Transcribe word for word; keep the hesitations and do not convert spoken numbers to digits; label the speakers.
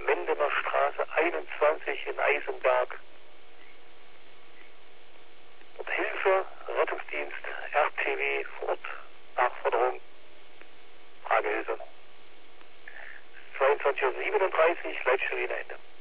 Speaker 1: Mendener Straße einundzwanzig in Eisenberg. Dort Hilfe, Rettungsdienst, R T W vor Ort, Nachforderung, Fragehilfe. zweiundzwanzig Uhr siebenunddreißig, Leitstelle Ende.